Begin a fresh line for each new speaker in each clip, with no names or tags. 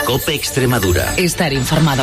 COPE Extremadura.
Estar informado.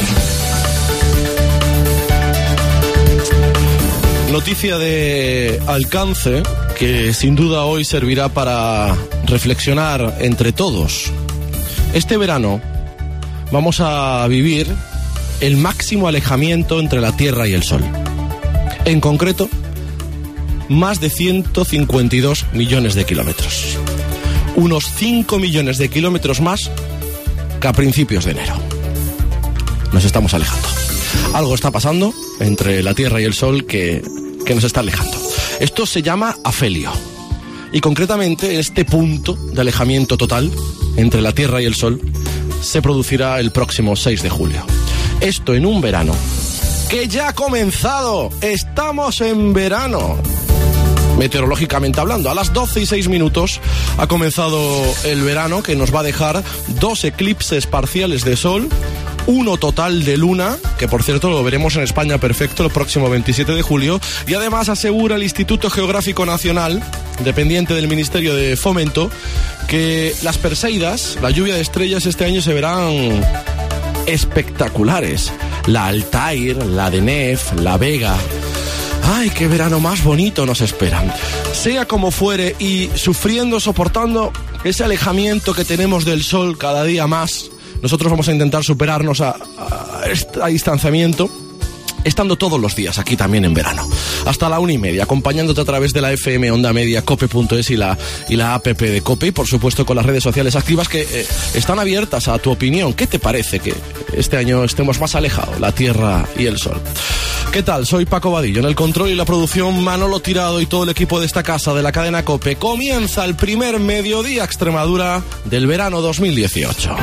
Noticia de alcance que sin duda hoy servirá para reflexionar entre todos. Este verano vamos a vivir el máximo alejamiento entre la Tierra y el Sol. En concreto, más de 152 millones de kilómetros. Unos 5 millones de kilómetros más que a principios de enero. Nos estamos alejando. Algo está pasando entre la Tierra y el Sol que nos está alejando. Esto se llama afelio. Y concretamente este punto de alejamiento total entre la Tierra y el Sol se producirá el próximo 6 de julio. Esto en un verano que ya ha comenzado. Estamos en verano. Meteorológicamente hablando, a las 12:06 ha comenzado el verano, que nos va a dejar 2 eclipses parciales de sol, 1 total de luna, que por cierto lo veremos en España perfecto el próximo 27 de julio, y además asegura el Instituto Geográfico Nacional, dependiente del Ministerio de Fomento, que las Perseidas, la lluvia de estrellas este año se verán espectaculares. La Altair, la Denef, la Vega. ¡Ay, qué verano más bonito nos esperan! Sea como fuere, y sufriendo, soportando ese alejamiento que tenemos del sol cada día más, nosotros vamos a intentar superarnos a distanciamiento, estando todos los días aquí también en verano. Hasta la 1:30, acompañándote a través de la FM Onda Media, cope.es y la app de COPE, y por supuesto con las redes sociales activas que están abiertas a tu opinión. ¿Qué te parece que este año estemos más alejados, la Tierra y el Sol? ¿Qué tal? Soy Paco Vadillo, en el control y la producción Manolo Tirado y todo el equipo de esta casa de la cadena COPE. Comienza el primer Mediodía Extremadura del verano 2018.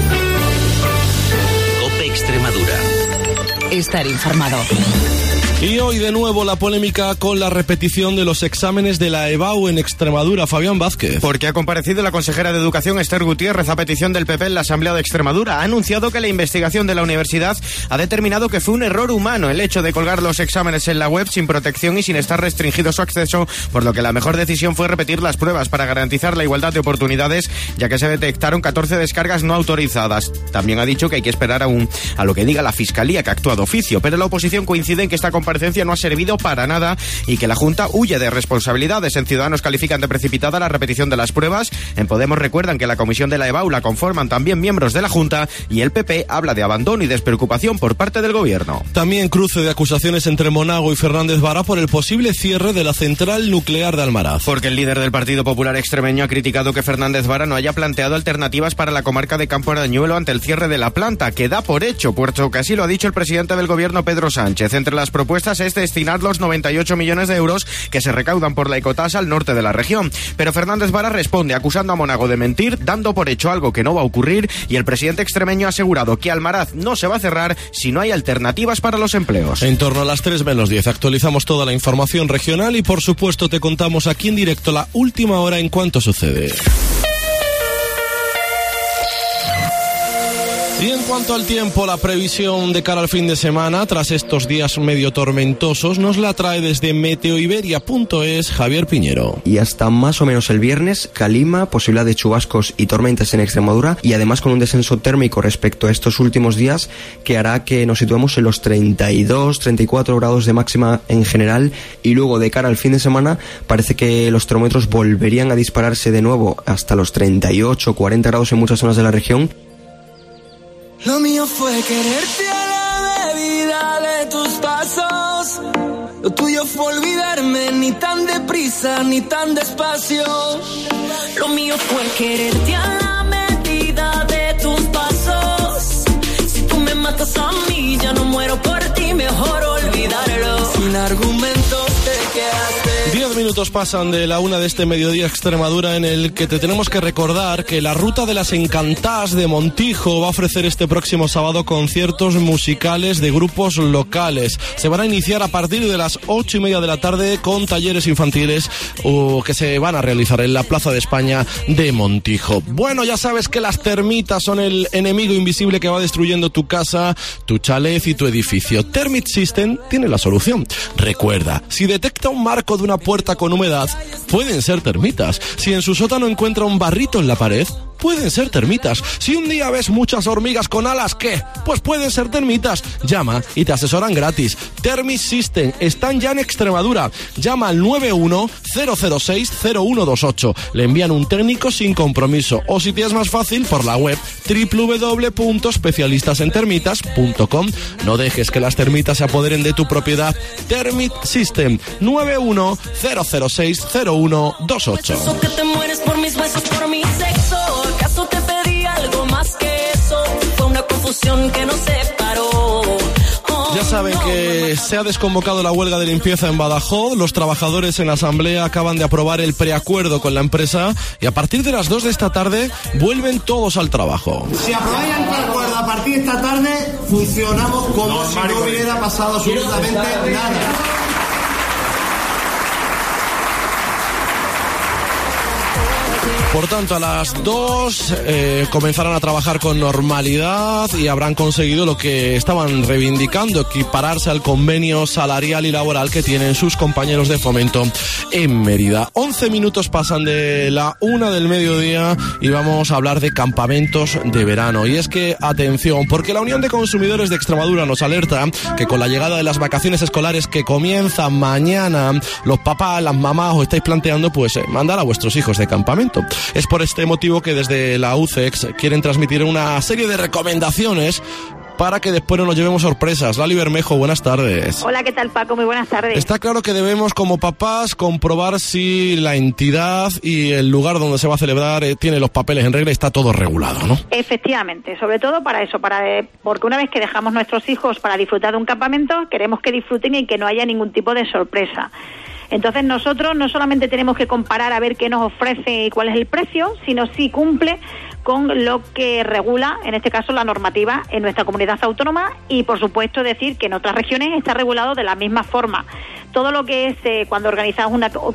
COPE Extremadura.
Estar informado.
Y hoy de nuevo la polémica con la repetición de los exámenes de la EBAU en Extremadura. Fabián Vázquez.
Porque ha comparecido la consejera de Educación, Esther Gutiérrez, a petición del PP en la Asamblea de Extremadura. Ha anunciado que la investigación de la universidad ha determinado que fue un error humano el hecho de colgar los exámenes en la web sin protección y sin estar restringido su acceso, por lo que la mejor decisión fue repetir las pruebas para garantizar la igualdad de oportunidades, ya que se detectaron 14 descargas no autorizadas. También ha dicho que hay que esperar aún a lo que diga la Fiscalía, que actúa de oficio, pero la oposición coincide en que esta comparecencia no ha servido para nada y que la Junta huye de responsabilidades. En Ciudadanos califican de precipitada la repetición de las pruebas. En Podemos recuerdan que la comisión de la EBAU la conforman también miembros de la Junta, y el PP habla de abandono y despreocupación por parte del gobierno.
También cruce de acusaciones entre Monago y Fernández Vara por el posible cierre de la central nuclear de Almaraz.
Porque el líder del Partido Popular extremeño ha criticado que Fernández Vara no haya planteado alternativas para la comarca de Campo Arañuelo ante el cierre de la planta, que da por hecho, puesto que así lo ha dicho el presidente del gobierno, Pedro Sánchez. Entre las propuestas es destinar los 98 millones de euros que se recaudan por la ecotasa al norte de la región. Pero Fernández Vara responde acusando a Monago de mentir, dando por hecho algo que no va a ocurrir, y el presidente extremeño ha asegurado que Almaraz no se va a cerrar si no hay alternativas para los empleos.
En torno a las 3:10 actualizamos toda la información regional y por supuesto te contamos aquí en directo la última hora en cuanto sucede. Y en cuanto al tiempo, la previsión de cara al fin de semana, tras estos días medio tormentosos, nos la trae desde meteoiberia.es Javier Piñero.
Y hasta más o menos el viernes, calima, posibilidad de chubascos y tormentas en Extremadura, y además con un descenso térmico respecto a estos últimos días que hará que nos situemos en los 32, 34 grados de máxima en general, y luego de cara al fin de semana parece que los termómetros volverían a dispararse de nuevo hasta los 38, 40 grados en muchas zonas de la región.
Lo mío fue quererte a la medida de tus pasos. Lo tuyo fue olvidarme, ni tan deprisa ni tan despacio. Lo mío fue quererte a la medida de tus pasos. Si tú me matas a mí, ya no muero por ti, mejor olvidarlo. Sin argumentos te quedaste.
10 minutos pasan de la 1 de este mediodía Extremadura, en el que te tenemos que recordar que la Ruta de las Encantás de Montijo va a ofrecer este próximo sábado conciertos musicales de grupos locales. Se van a iniciar a partir de las 8:30 de la tarde con talleres infantiles que se van a realizar en la Plaza de España de Montijo. Bueno, ya sabes que las termitas son el enemigo invisible que va destruyendo tu casa, tu chalet y tu edificio. Termit System tiene la solución. Recuerda, si detecta un marco de una puerta con humedad, pueden ser termitas. Si en su sótano encuentra un barrito en la pared, pueden ser termitas. Si un día ves muchas hormigas con alas, ¿qué? Pues pueden ser termitas. Llama y te asesoran gratis. Thermit System, están ya en Extremadura. Llama al 91-006-0128. Le envían un técnico sin compromiso. O si te es más fácil, por la web www.especialistasentermitas.com. No dejes que las termitas se apoderen de tu propiedad. Thermit System, 91-006-0128.
Eso que te mueres por mis besos, por mi sexo. ¿Acaso te pedí algo más que eso? Fue una confusión que nos separó.
Ya saben que se ha desconvocado la huelga de limpieza en Badajoz. Los trabajadores en la asamblea acaban de aprobar el preacuerdo con la empresa y a partir de las 2 de esta tarde vuelven todos al trabajo.
Si aprobáis el preacuerdo a partir de esta tarde, funcionamos como si no hubiera pasado absolutamente nada.
Por tanto, a las 2 comenzarán a trabajar con normalidad y habrán conseguido lo que estaban reivindicando, equipararse al convenio salarial y laboral que tienen sus compañeros de Fomento en Mérida. 11 minutos pasan de la 1 del mediodía y vamos a hablar de campamentos de verano. Y es que, atención, porque la Unión de Consumidores de Extremadura nos alerta que con la llegada de las vacaciones escolares que comienzan mañana, los papás, las mamás os estáis planteando mandar a vuestros hijos de campamento. Es por este motivo que desde la UCEX quieren transmitir una serie de recomendaciones para que después no nos llevemos sorpresas. Lali Bermejo, buenas tardes.
Hola, ¿qué tal, Paco? Muy buenas tardes.
Está claro que debemos, como papás, comprobar si la entidad y el lugar donde se va a celebrar tiene los papeles en regla y está todo regulado, ¿no?
Efectivamente, sobre todo para eso, porque una vez que dejamos nuestros hijos para disfrutar de un campamento, queremos que disfruten y que no haya ningún tipo de sorpresa. Entonces nosotros no solamente tenemos que comparar a ver qué nos ofrece y cuál es el precio, sino si cumple con lo que regula, en este caso, la normativa en nuestra comunidad autónoma y, por supuesto, decir que en otras regiones está regulado de la misma forma. Todo lo que es cuando organizas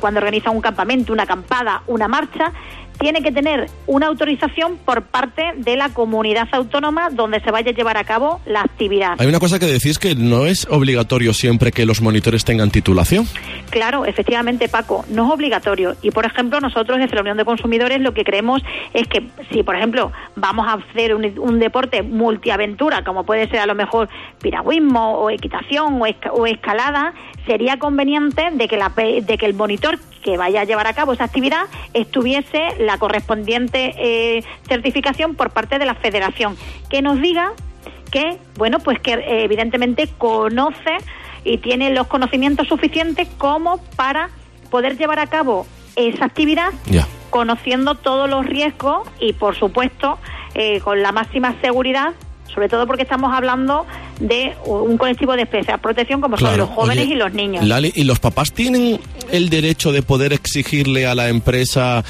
un campamento, una acampada, una marcha, tiene que tener una autorización por parte de la comunidad autónoma donde se vaya a llevar a cabo la actividad.
Hay una cosa que decís, que no es obligatorio siempre que los monitores tengan titulación.
Claro, efectivamente, Paco, no es obligatorio. Y, por ejemplo, nosotros desde la Unión de Consumidores lo que creemos es que si, por ejemplo, vamos a hacer un deporte multiaventura, como puede ser a lo mejor piragüismo o equitación o escalada, sería conveniente de que el monitor que vaya a llevar a cabo esa actividad estuviese la correspondiente certificación por parte de la federación, que nos diga que, evidentemente conoce y tiene los conocimientos suficientes como para poder llevar a cabo esa actividad, conociendo todos los riesgos y, por supuesto, con la máxima seguridad, sobre todo porque estamos hablando de un colectivo de especial protección como son los jóvenes y los niños.
Lali, ¿y los papás tienen el derecho de poder exigirle a la empresa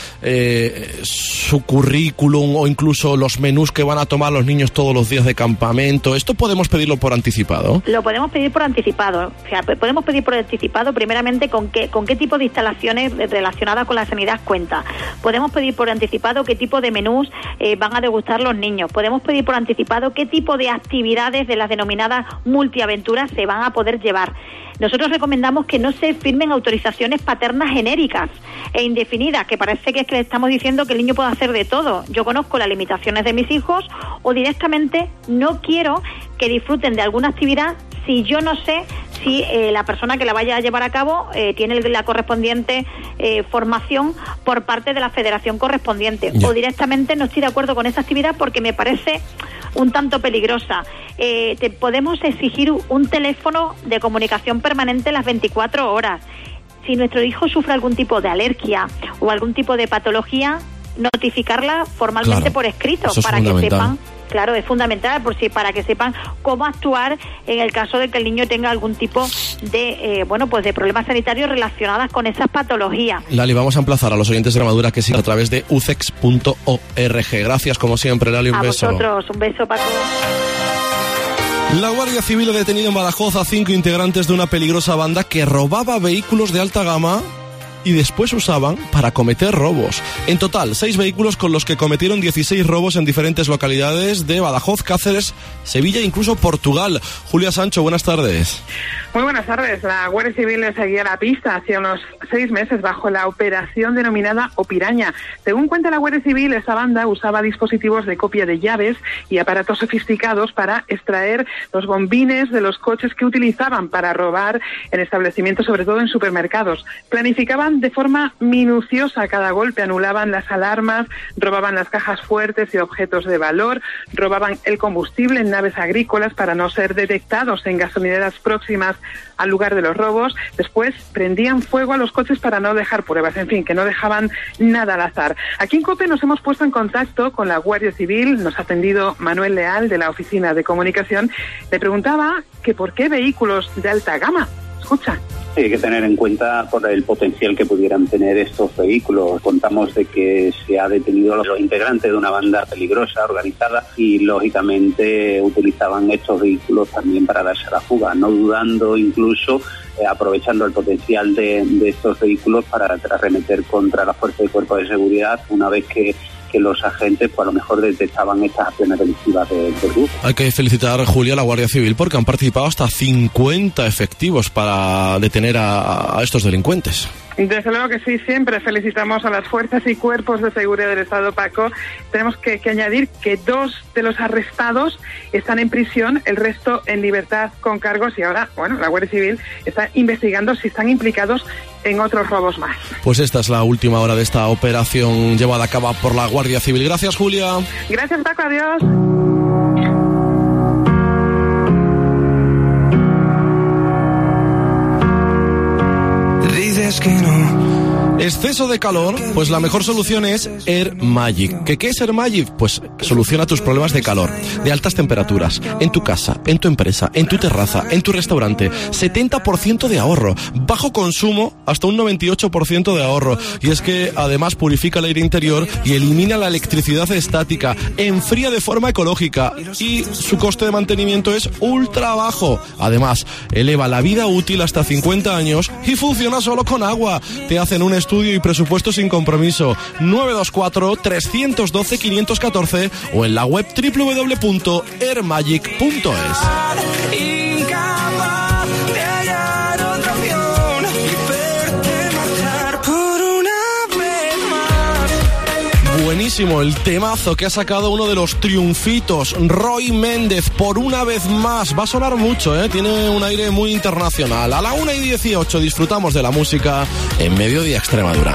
su currículum o incluso los menús que van a tomar los niños todos los días de campamento? ¿Esto podemos pedirlo por anticipado?
Lo podemos pedir por anticipado. O sea, podemos pedir por anticipado primeramente con qué tipo de instalaciones relacionadas con la sanidad cuenta. Podemos pedir por anticipado qué tipo de menús van a degustar los niños. Podemos pedir por anticipado qué tipo de actividades de las denominadas multiaventuras se van a poder llevar. Nosotros recomendamos que no se firmen autorizaciones paternas genéricas e indefinidas, que parece que es que le estamos diciendo que el niño puede hacer de todo. Yo conozco las limitaciones de mis hijos o directamente no quiero que disfruten de alguna actividad si yo no sé si la persona que la vaya a llevar a cabo tiene la correspondiente formación por parte de la federación correspondiente. O directamente no estoy de acuerdo con esa actividad porque me parece un tanto peligrosa. Podemos exigir un teléfono de comunicación permanente las 24 horas. Si nuestro hijo sufre algún tipo de alergia o algún tipo de patología, notificarla formalmente por escrito para que sepan. Claro, es fundamental para que sepan cómo actuar en el caso de que el niño tenga algún tipo de de problemas sanitarios relacionados con esas patologías. Lali, vamos a emplazar a los oyentes de Extremadura que sigan a través de ucex.org. Gracias, como siempre, Lali, un beso. A vosotros, un beso, Paco.
La Guardia Civil ha detenido en Badajoz a 5 integrantes de una peligrosa banda que robaba vehículos de alta gama y después usaban para cometer robos. En total, 6 vehículos con los que cometieron 16 robos en diferentes localidades de Badajoz, Cáceres, Sevilla e incluso Portugal. Julia Sancho, buenas tardes.
Muy buenas tardes. La Guardia Civil le seguía la pista hacía unos 6 meses bajo la operación denominada O Piraña. Según cuenta la Guardia Civil, esta banda usaba dispositivos de copia de llaves y aparatos sofisticados para extraer los bombines de los coches que utilizaban para robar en establecimientos, sobre todo en supermercados. Planificaban de forma minuciosa cada golpe, anulaban las alarmas, robaban las cajas fuertes y objetos de valor, robaban el combustible en naves agrícolas para no ser detectados en gasolineras próximas al lugar de los robos. Después prendían fuego a los coches para no dejar pruebas, en fin, que no dejaban nada al azar. Aquí en COPE nos hemos puesto en contacto con la Guardia Civil, nos ha atendido Manuel Leal de la Oficina de Comunicación. Le preguntaba que por qué vehículos de alta gama. Escucha.
Sí, hay que tener en cuenta por el potencial que pudieran tener estos vehículos. Contamos de que se ha detenido a los integrantes de una banda peligrosa, organizada, y lógicamente utilizaban estos vehículos también para darse a la fuga, no dudando incluso, aprovechando el potencial de estos vehículos para arremeter contra la fuerza y cuerpo de seguridad una vez que los agentes pues a lo mejor detectaban estas acciones delictivas del grupo. Hay
que felicitar, Julia, a la Guardia Civil porque han participado hasta 50 efectivos para detener a estos delincuentes.
Desde luego que sí, siempre felicitamos a las fuerzas y cuerpos de seguridad del Estado, Paco. Tenemos que añadir que 2 de los arrestados están en prisión, el resto en libertad con cargos, y ahora, bueno, la Guardia Civil está investigando si están implicados en otros robos más.
Pues esta es la última hora de esta operación llevada a cabo por la Guardia Civil. Gracias, Julia.
Gracias, Paco, adiós.
Que no.
Exceso de calor, pues la mejor solución es Air Magic. ¿Qué es Air Magic? Pues soluciona tus problemas de calor, de altas temperaturas, en tu casa, en tu empresa, en tu terraza, en tu restaurante. 70% de ahorro, bajo consumo, hasta un 98% de ahorro. Y es que además purifica el aire interior y elimina la electricidad estática, enfría de forma ecológica y su coste de mantenimiento es ultra bajo. Además, eleva la vida útil hasta 50 años y funciona solo con agua. Te hacen un estudio y presupuesto sin compromiso. 924-312-514 o en la web www.airmagic.es. Buenísimo el temazo que ha sacado uno de los triunfitos, Roy Méndez, Por una vez más. Va a sonar mucho, tiene un aire muy internacional. A la 1:18 disfrutamos de la música en Mediodía Extremadura.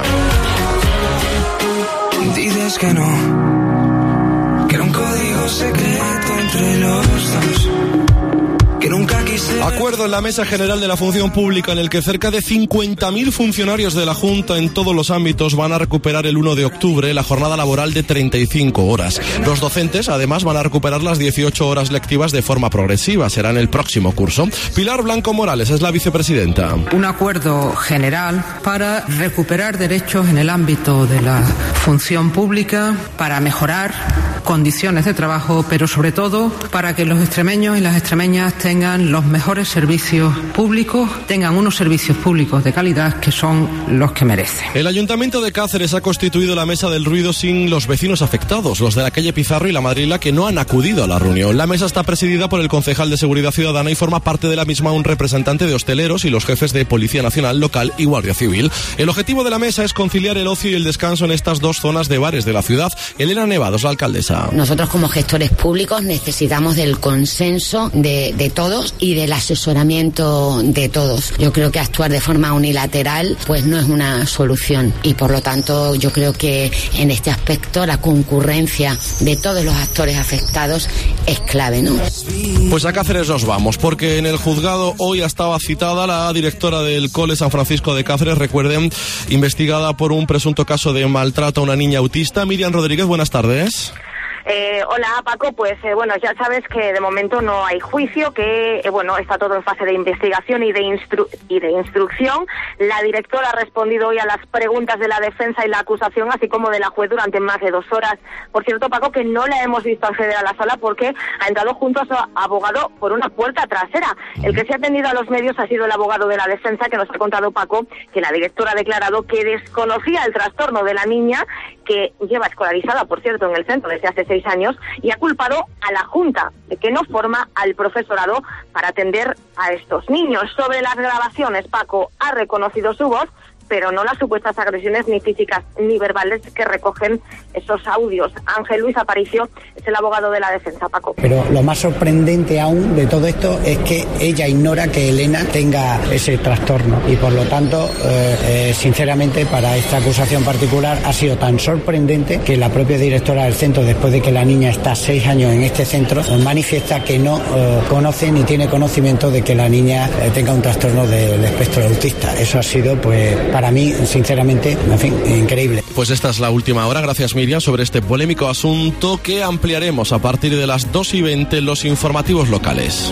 Dices que no, que era un código secreto entre los dos.
Acuerdo en la Mesa General de la Función Pública en el que cerca de 50.000 funcionarios de la Junta en todos los ámbitos van a recuperar el 1 de octubre la jornada laboral de 35 horas. Los docentes, además, van a recuperar las 18 horas lectivas de forma progresiva. Será en el próximo curso. Pilar Blanco Morales es la vicepresidenta.
Un acuerdo general para recuperar derechos en el ámbito de la función pública, para mejorar condiciones de trabajo, pero sobre todo para que los extremeños y las extremeñas tengan los mejores servicios públicos, tengan unos servicios públicos de calidad que son los que merecen.
El Ayuntamiento de Cáceres ha constituido la mesa del ruido sin los vecinos afectados, los de la calle Pizarro y la Madrila, que no han acudido a la reunión. La mesa está presidida por el concejal de Seguridad Ciudadana y forma parte de la misma un representante de hosteleros y los jefes de Policía Nacional, Local y Guardia Civil. El objetivo de la mesa es conciliar el ocio y el descanso en estas 2 zonas de bares de la ciudad. Elena Nevados, la alcaldesa.
Nosotros como gestores públicos necesitamos del consenso de todos y del asesoramiento de todos. Yo creo que actuar de forma unilateral pues no es una solución y por lo tanto yo creo que en este aspecto la concurrencia de todos los actores afectados es clave, ¿no?
Pues a Cáceres nos vamos porque en el juzgado hoy estaba citada la directora del Cole San Francisco de Cáceres, recuerden, investigada por un presunto caso de maltrato a una niña autista. Miriam Rodríguez, buenas tardes.
Hola, Paco. Pues bueno, ya sabes que de momento no hay juicio, que bueno, está todo en fase de investigación y de instrucción. La directora ha respondido hoy a las preguntas de la defensa y la acusación, así como de la juez, durante más de 2 horas. Por cierto, Paco, que no la hemos visto acceder a la sala porque ha entrado junto a su abogado por una puerta trasera. El que se ha atendido a los medios ha sido el abogado de la defensa, que nos ha contado, Paco, que la directora ha declarado que desconocía el trastorno de la niña, que lleva escolarizada, por cierto, en el centro desde hace 6 años, y ha culpado a la Junta de que no forma al profesorado para atender a estos niños. Sobre las grabaciones, Paco ha reconocido su voz, pero no las supuestas agresiones ni físicas ni verbales que recogen esos audios. Ángel Luis Aparicio es el abogado de la defensa, Paco.
Pero lo más sorprendente aún de todo esto es que ella ignora que Elena tenga ese trastorno y por lo tanto, sinceramente, para esta acusación particular ha sido tan sorprendente que la propia directora del centro, después de que la niña está 6 años en este centro, manifiesta que no conoce ni tiene conocimiento de que la niña tenga un trastorno del espectro autista. Eso ha sido, pues, para mí, sinceramente, en fin, increíble.
Pues esta es la última hora, gracias Miriam, sobre este polémico asunto que ampliaremos a partir de las 2:20 en los informativos locales.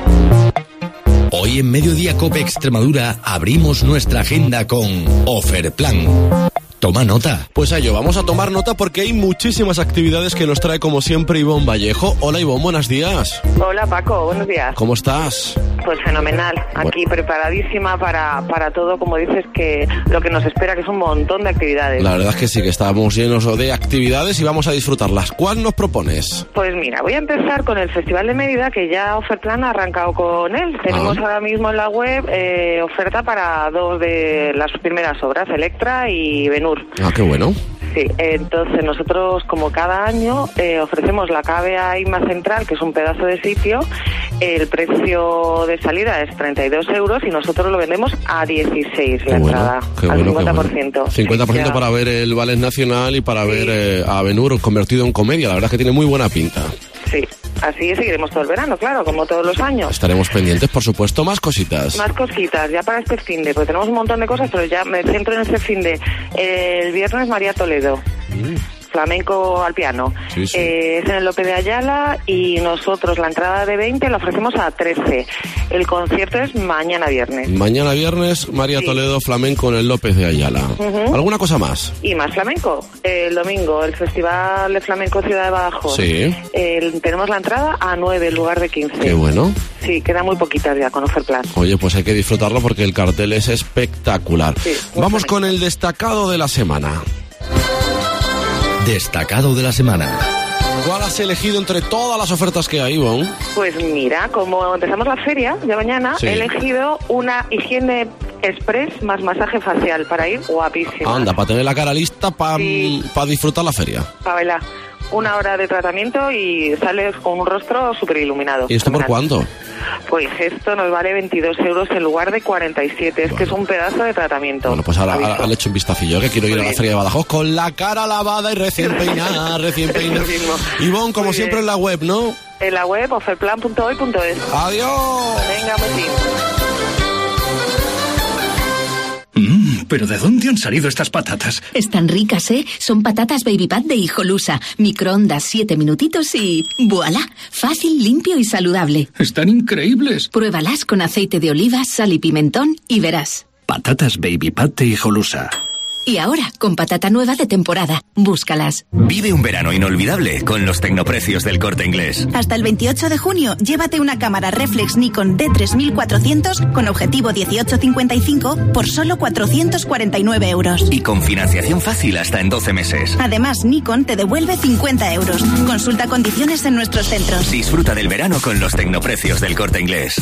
Hoy en Mediodía Cope Extremadura abrimos nuestra agenda con Oferplan. Toma nota.
Pues a ello, vamos a tomar nota porque hay muchísimas actividades que nos trae como siempre Ivonne Vallejo. Hola Ivonne, buenos días.
Hola Paco, buenos días.
¿Cómo estás?
Pues fenomenal, aquí preparadísima para todo, como dices, que lo que nos espera, que es un montón de actividades.
La verdad es que sí, que estamos llenos de actividades y vamos a disfrutarlas. ¿Cuál nos propones?
Pues mira, voy a empezar con el Festival de Mérida, que ya Oferplan ha arrancado con él. Tenemos ahora mismo en la web oferta para 2 de las primeras obras, Electra y Benur.
Ah, qué bueno.
Sí, entonces nosotros, como cada año, ofrecemos la KBA IMA Central, que es un pedazo de sitio. El precio de salida es 32 euros y nosotros lo vendemos a 16 la entrada, al 50%.
50%
sí,
para ver el Ballet Nacional y para ver a Ben-Hur convertido en comedia. La verdad es que tiene muy buena pinta.
Sí, así seguiremos todo el verano, claro, como todos los años.
Estaremos pendientes, por supuesto, más cositas.
Más cositas, ya para este finde, pues tenemos un montón de cosas, pero ya me centro en este finde. El viernes María Toledo. Flamenco al piano.
Sí, sí.
Es en el López de Ayala y nosotros la entrada de 20 la ofrecemos a 13. El concierto es mañana viernes.
Mañana viernes, María Toledo, flamenco en el López de Ayala. ¿Alguna cosa más?
Y más flamenco. El domingo, el Festival de Flamenco Ciudad de Badajoz.
Sí.
Tenemos la entrada a 9 en lugar de 15.
Qué bueno.
Sí, quedan muy poquitas ya con Oferplan.
Oye, pues hay que disfrutarlo porque el cartel es espectacular.
Sí,
vamos con el destacado de la semana.
Destacado de la semana.
¿Cuál has elegido entre todas las ofertas que hay, Ivonne?
Pues mira, como empezamos la feria de mañana,
sí,
he elegido una higiene express más masaje facial para ir guapísima.
Anda, para tener la cara lista para disfrutar la feria.
Para bailar. 1 hora de tratamiento y sales con un rostro súper iluminado.
¿Y esto por cuánto?
Pues esto nos vale 22 euros en lugar de 47. Es que es un pedazo de tratamiento.
Bueno, pues ahora le echo un vistacillo, que quiero ir a la feria de Badajoz con la cara lavada y recién peinada, Ivonne, como siempre en la web, ¿no?
En la web, oferplan.hoy.es.
¡Adiós!
Venga, pues
¿Pero de dónde han salido estas patatas?
Están ricas, ¿eh? Son patatas Baby Pat de Hijolusa. Microondas 7 minutitos y ¡voilá! Fácil, limpio y saludable.
Están increíbles.
Pruébalas con aceite de oliva, sal y pimentón y verás.
Patatas Baby Pat de Hijolusa.
Y ahora, con patata nueva de temporada. Búscalas.
Vive un verano inolvidable con los tecnoprecios del Corte Inglés.
Hasta el 28 de junio, llévate una cámara reflex Nikon D3400 con objetivo 18-55 por solo 449 euros.
Y con financiación fácil hasta en 12 meses.
Además, Nikon te devuelve 50 euros. Consulta condiciones en nuestros centros.
Disfruta del verano con los tecnoprecios del Corte Inglés.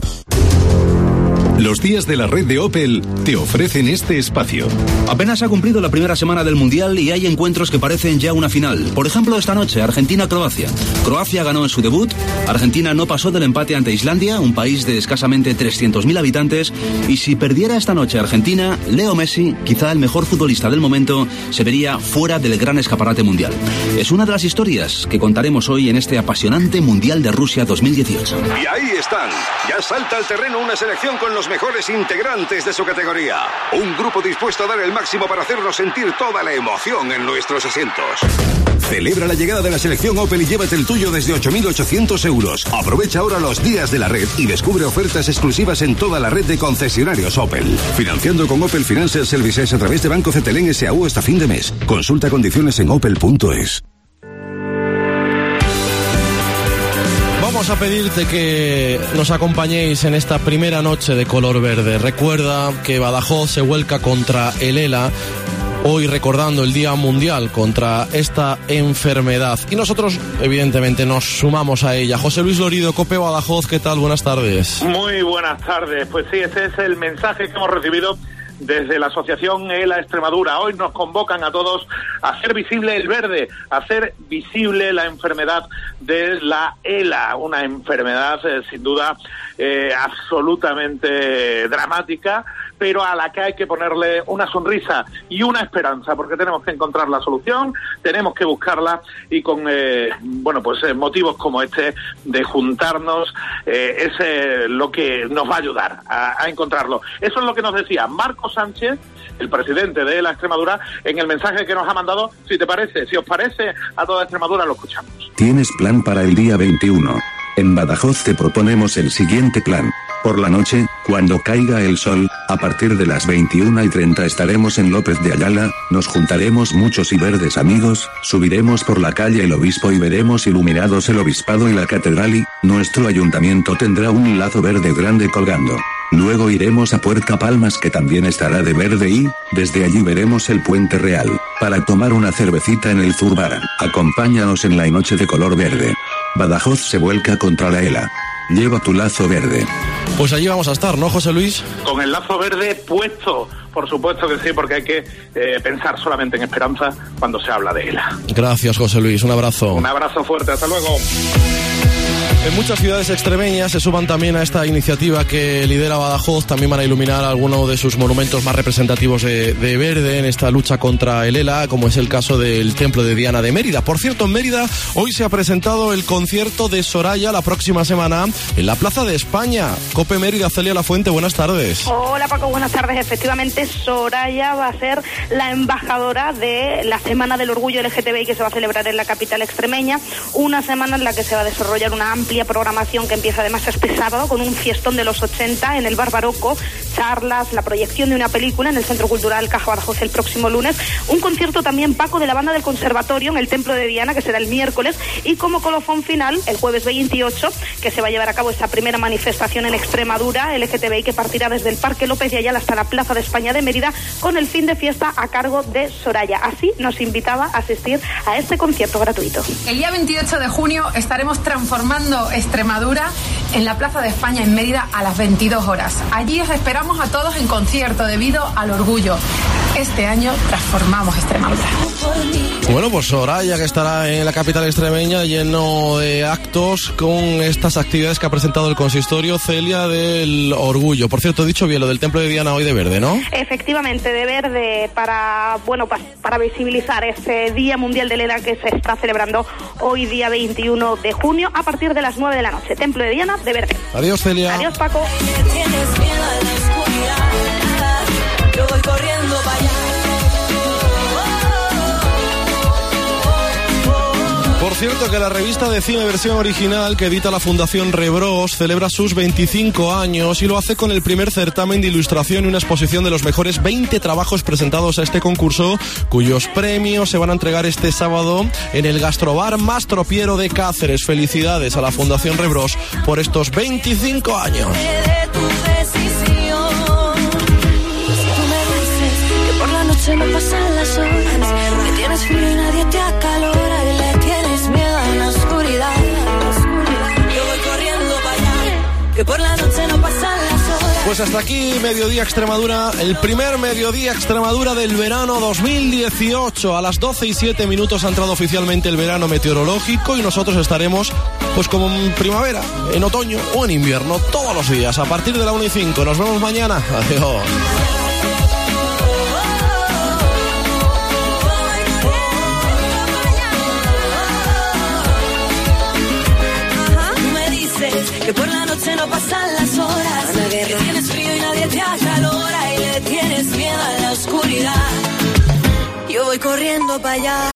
Los días de la red de Opel te ofrecen este espacio.
Apenas ha cumplido la primera semana del Mundial y hay encuentros que parecen ya una final. Por ejemplo, esta noche, Argentina-Croacia. Croacia ganó en su debut, Argentina no pasó del empate ante Islandia, un país de escasamente 300.000 habitantes, y si perdiera esta noche Argentina, Leo Messi, quizá el mejor futbolista del momento, se vería fuera del gran escaparate mundial. Es una de las historias que contaremos hoy en este apasionante Mundial de Rusia 2018.
Y ahí están, ya salta al terreno una selección con los mejores integrantes de su categoría. Un grupo dispuesto a dar el máximo para hacernos sentir toda la emoción en nuestros asientos. Celebra la llegada de la selección Opel y llévate el tuyo desde 8.800 euros. Aprovecha ahora los días de la red y descubre ofertas exclusivas en toda la red de concesionarios Opel. Financiando con Opel Financial Services a través de Banco Cetelén S.A.U. hasta fin de mes. Consulta condiciones en opel.es.
Vamos a pedirte que nos acompañéis en esta primera noche de Color Verde. Recuerda que Badajoz se vuelca contra el ELA, hoy recordando el Día Mundial contra esta enfermedad. Y nosotros, evidentemente, nos sumamos a ella. José Luis Lorido, COPE Badajoz, ¿qué tal? Buenas tardes.
Muy buenas tardes. Pues sí, ese es el mensaje que hemos recibido desde la Asociación ELA Extremadura. Hoy nos convocan a todos a hacer visible el verde, a hacer visible la enfermedad de la ELA, una enfermedad sin duda absolutamente dramática, pero a la que hay que ponerle una sonrisa y una esperanza, porque tenemos que encontrar la solución, tenemos que buscarla, y con motivos como este de juntarnos es lo que nos va a ayudar a encontrarlo. Eso es lo que nos decía Marco Sánchez, el presidente de la Extremadura, en el mensaje que nos ha mandado. Si os parece a toda Extremadura, lo escuchamos.
¿Tienes plan para el día 21? En Badajoz te proponemos el siguiente plan. Por la noche, cuando caiga el sol, a partir de las 21:30 estaremos en López de Ayala, nos juntaremos muchos y verdes amigos, subiremos por la calle El Obispo y veremos iluminados el obispado y la catedral y nuestro ayuntamiento tendrá un lazo verde grande colgando. Luego iremos a Puerta Palmas, que también estará de verde, y desde allí veremos el Puente Real, para tomar una cervecita en el Zurbar. Acompáñanos en la noche de Color Verde. Badajoz se vuelca contra la ELA. Lleva tu lazo verde.
Pues allí vamos a estar, ¿no, José Luis?
Con el lazo verde puesto, por supuesto que sí, porque hay que pensar solamente en esperanza cuando se habla de ELA.
Gracias, José Luis, un abrazo.
Un abrazo fuerte, hasta luego.
En muchas ciudades extremeñas se suman también a esta iniciativa que lidera Badajoz. También van a iluminar algunos de sus monumentos más representativos de verde en esta lucha contra el ELA, como es el caso del Templo de Diana de Mérida. Por cierto, en Mérida hoy se ha presentado el concierto de Soraya la próxima semana en la Plaza de España. COPE Mérida, Celia Lafuente, buenas tardes.
Hola Paco, buenas tardes. Efectivamente, Soraya va a ser la embajadora de la Semana del Orgullo LGTBI que se va a celebrar en la capital extremeña. Una semana en la que se va a desarrollar una amplia programación que empieza además este sábado con un fiestón de los 80 en el Bar Barroco, charlas, la proyección de una película en el Centro Cultural Caja Badajoz el próximo lunes, un concierto también, Paco, de la banda del Conservatorio en el Templo de Diana, que será el miércoles, y como colofón final el jueves 28, que se va a llevar a cabo esta primera manifestación en Extremadura LGTBI, que partirá desde el Parque López de Ayala hasta la Plaza de España de Mérida, con el fin de fiesta a cargo de Soraya. Así nos invitaba a asistir a este concierto gratuito.
El día 28 de junio estaremos transformando Extremadura en la Plaza de España en Mérida a las 22 horas. Allí os esperamos a todos en concierto debido al orgullo. Este año transformamos Extremadura.
Bueno, pues Soraya, que estará en la capital extremeña lleno de actos con estas actividades que ha presentado el consistorio, Celia, del orgullo. Por cierto, he dicho bien lo del Templo de Diana hoy de verde, ¿no?
Efectivamente, de verde para visibilizar este Día Mundial del ELA que se está celebrando hoy día 21 de junio a partir de las 9 de la noche. Templo de Diana de verde.
Adiós, Celia.
Adiós, Paco.
Yo voy corriendo para allá.
Por cierto, que la revista de cine versión original que edita la Fundación Rebros celebra sus 25 años y lo hace con el primer certamen de ilustración y una exposición de los mejores 20 trabajos presentados a este concurso, cuyos premios se van a entregar este sábado en el Gastrobar Más Tropiero de Cáceres. Felicidades a la Fundación Rebros por estos 25 años.
Por la noche no pasan las horas, que tienes frío y nadie te acalora, y le tienes miedo a la oscuridad. Yo voy corriendo para allá, que por la noche no pasan las horas.
Pues hasta aquí Mediodía Extremadura, el primer Mediodía Extremadura del verano 2018. A las 12:07 ha entrado oficialmente el verano meteorológico y nosotros estaremos pues como en primavera, en otoño o en invierno, todos los días, a partir de la 1:05. Nos vemos mañana. Adiós.
Que por la noche no pasan las horas, que tienes frío y nadie te acalora, y le tienes miedo a la oscuridad. Yo voy corriendo para allá.